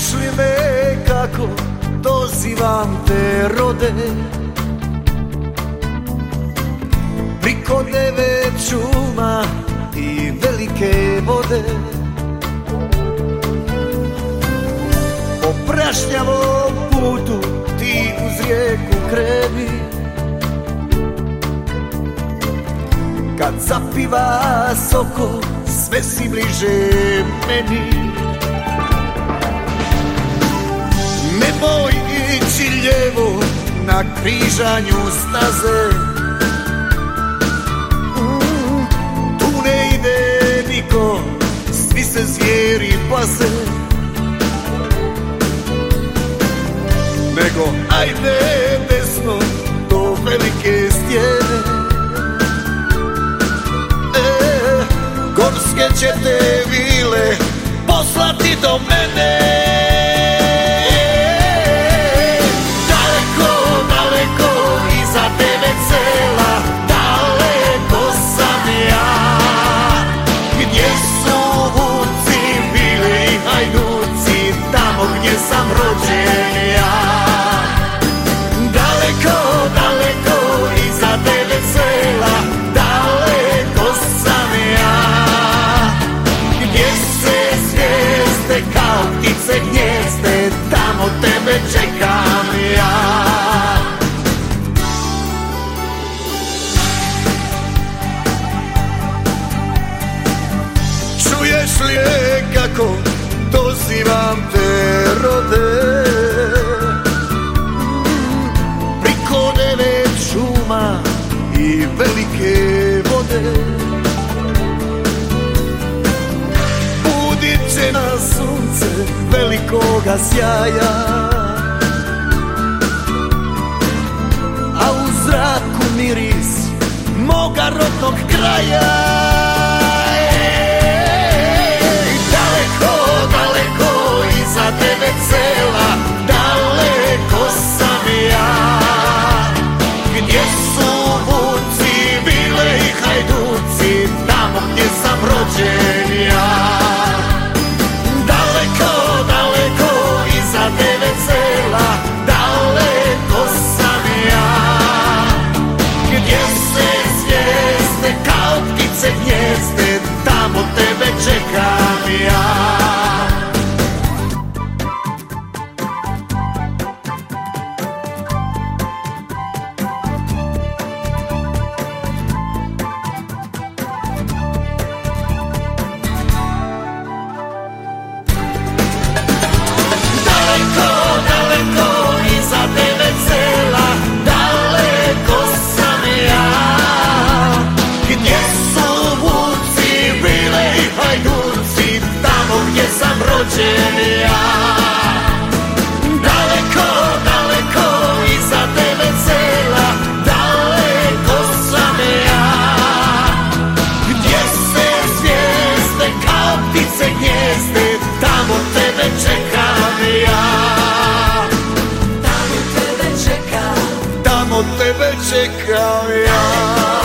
Čuješ li me kako dozivam te, rode? Priko 9 šuma i velike vode, po prašnjavom putu ti uz rijeku kreni. Kad zapiva soko, sve si bliže meni. Nemoj ići lijevo na križanju staze, tu ne ide niko, svi se zvijeri paze. Nego ajde desno do velike stijene, gorske će te vile poslati do mene. Daleko, daleko iza tebe cela, daleko sam ja, gdje su vuci bili i hajduci, tamo gdje sam rođen ja. Daleko, daleko iza tebe cela, daleko sam ja, gdje se zvijezde kao ptice gnjezde, tamo tebe čekam ja. Čuješ li je kako dozivam te, rode? Priko 9 šuma i velike vode, budit će nas sunce velikoga sjaja, a u zraku miris moga rodnog kraja. Daleko, daleko iza tebe cela, daleko sam ja, gdje su vuci bile i hajduci, tamo gdje sam rođen ja. Daleko, daleko iza tebe cela, daleko sam ja, gdje se zvijezde kao ptice gnjezde, tamo tebe čekam ja. Daleko, daleko iza tebe cela, daleko sam ja, gdje se zvijezde kao ptice gnjezde, tamo tebe čekam ja. Tamo tebe čekam, tamo tebe čekam ja.